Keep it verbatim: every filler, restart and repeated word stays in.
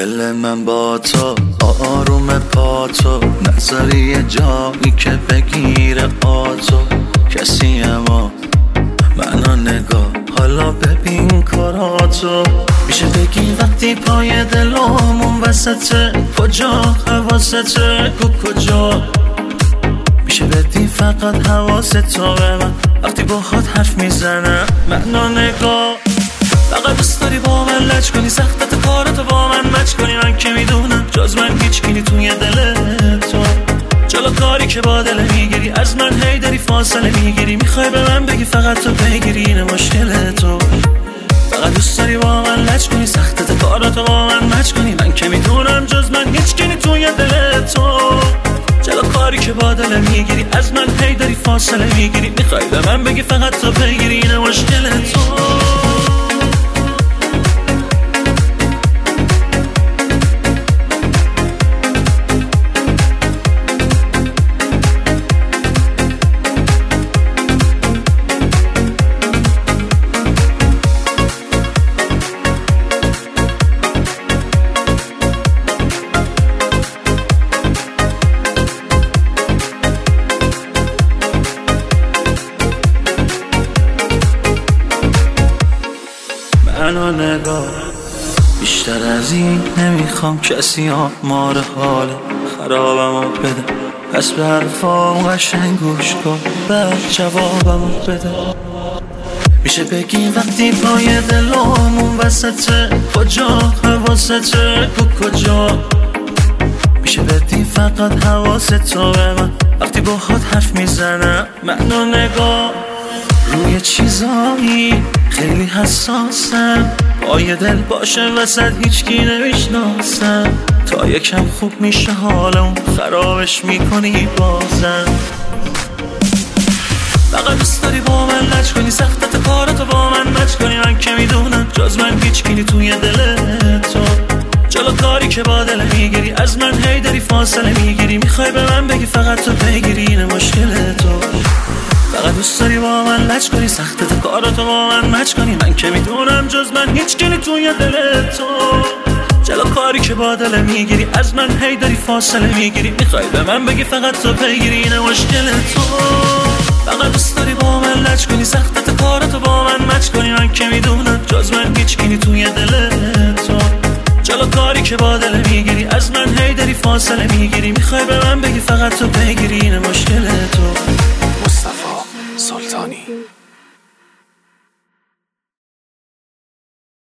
دل من با تو آروم پا تو نظری جایی که بگیره آتو کسی اما منو نگاه حالا ببین کاراتو میشه بگی وقتی پای دلامون وسطه کجا حواسته کو کجا میشه بدی فقط حواستو به من وقتی باهات حرف میزنم منو نگاه فقط دوست داری با من لج کنی سختت کارتو با من مچ کنی من که میدونم جز من هیچ کی توی دل تو جلو کاری که با دل میگیری از من هی داری فاصله میگیری میخوای به من بگی فقط تو پیگیری اینه مشکل تو فقط دوست داری با من لج کنی سختت کارتو با من مچ کنی من که میدونم جز من هیچ کی توی دل تو جلو کاری که با دل میگیری از من هی داری فاصله میگیری میخوای به من بگی فقط تو پیگیری اینه مشکل تو منو نگاه بیشتر از این نمیخوام کسی آمار حال خرابمو بده پس به حرفام قشنگ گوش کن بعد جوابمو بده میشه بگی وقتی پای دلامون وسطه کجا حواسته کو کجا میشه بدی فقط حواستو به من وقتی باهات حرف میزنم منو نگاه روی چیزایی خیلی حساسم پای دل باشه وسط هیچکی نمیشناسم تا یکم خوب میشه حالم خرابش میکنی بازم فقط دوست داری با من لج کنی سختت کارتو با من مچ کنی من که میدونم جز من هیچکی توی دل تو جلو کاری که با دل میگیری از من هی داری فاصله میگیری میخوای به من بگی فقط تو پیگیری اینه مشکل تو فقط دوست داری با من لج کنی سختت کاراتو با من مچ کنی من که میدونم جز من هیچ کی توی دل تو جلو کاری که با دل میگیری از من هی داری فاصله میگیری میخوای به من بگی فقط تو پیگیری اینه مشکل تو فقط دوست داری با من لج کنی سختت کاراتو با من مچ کنی من که میدونم جز من هیچ کی توی دل تو جلو کاری که با دل میگیری از من هی داری فاصله میگیری میخوای به من بگی فقط تو پیگیری اینه مشکل